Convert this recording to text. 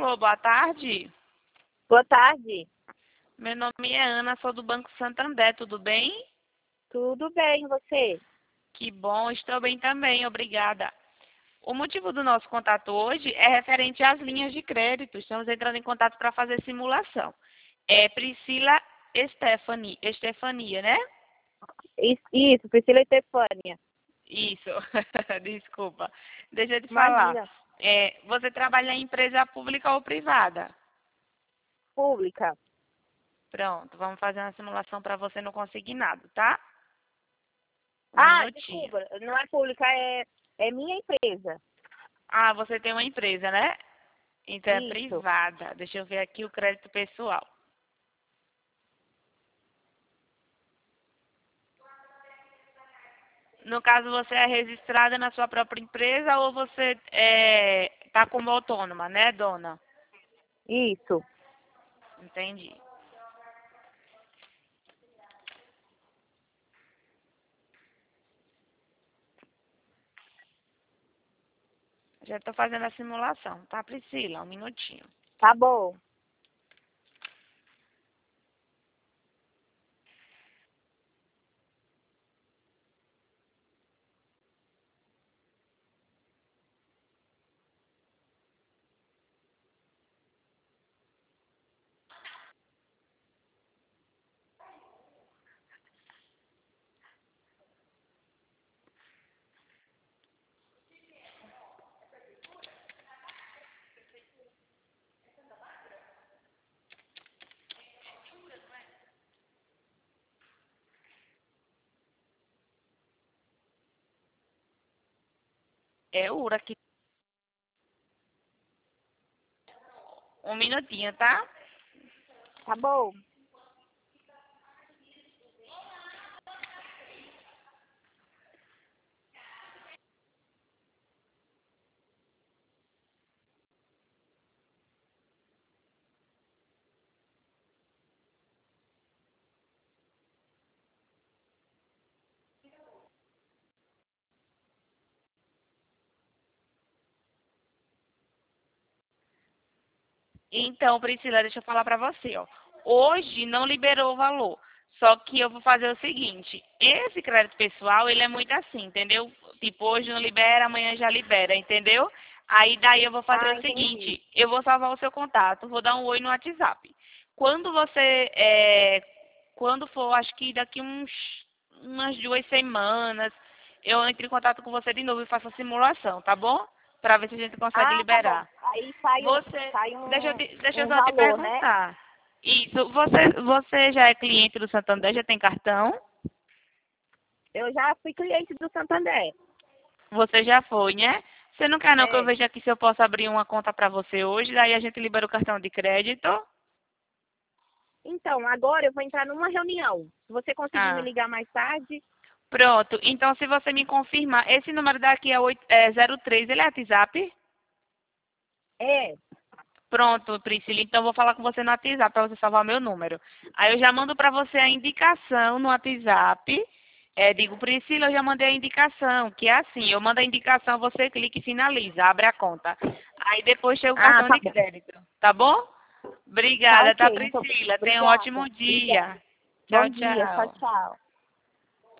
Alô, boa tarde. Boa tarde. Meu nome é Ana, sou do Banco Santander, tudo bem? Tudo bem, você? Que bom, estou bem também, obrigada. O motivo do nosso contato hoje é referente às linhas de crédito. Estamos entrando em contato para fazer simulação. É Priscila Estefania, né? Isso, Priscila e Stefânia. Isso, desculpa. Deixa eu te falar. Imagina, Você trabalha em empresa pública ou privada? pública. Pronto, vamos fazer uma simulação para você não conseguir nada, tá? Um Ah, minutinho. desculpa, não é pública, é minha empresa. Ah, você tem uma empresa, né? Então é Isso. privada. Deixa eu ver aqui o crédito pessoal. No caso, você é registrada na sua própria empresa ou você está como autônoma, né, dona? Isso. Entendi. Já estou fazendo a simulação, tá, Priscila? Um minutinho. Tá bom. É URA aqui. Um minutinho, tá? Tá bom. Então, Priscila, deixa eu falar pra você, ó. Hoje não liberou o valor. Só que eu vou fazer o seguinte, esse crédito pessoal, ele é muito assim, entendeu? Tipo, hoje não libera, amanhã já libera, entendeu? Aí daí eu vou fazer Ah, o entendi. seguinte, eu vou salvar o seu contato, vou dar um oi no WhatsApp. Quando você, quando for, acho que daqui umas 2 semanas, eu entro em contato com você de novo e faço a simulação, tá bom? Pra ver se a gente consegue Ah, tá bom. liberar. Aí sai um, Você, sai deixa um, deixa eu um só te valor, né? perguntar. Isso, você já é cliente do Santander, já tem cartão? Eu já fui cliente do Santander. Você já foi, né? Você não quer não que eu É. veja aqui se eu posso abrir uma conta para você hoje, daí a gente libera o cartão de crédito? Então, agora eu vou entrar numa reunião. Se você conseguir me Ah, ligar mais tarde, pronto. Então, se você me confirmar, esse número daqui é 03, ele é WhatsApp? é. Pronto, Priscila. Então, eu vou falar com você no WhatsApp para você salvar meu número. Aí eu já mando para você a indicação no WhatsApp. Digo, Priscila, eu já mandei a indicação, que é assim, eu mando a indicação, você clica e finaliza, abre a conta. Aí depois chega o Ah, cartão tá de bom. crédito, tá bom? Tá Obrigada, ok. tá, Muito Priscila? Tenha um obrigada. ótimo Obrigada. dia. Bom Tchau, dia. Tchau, tchau. tchau.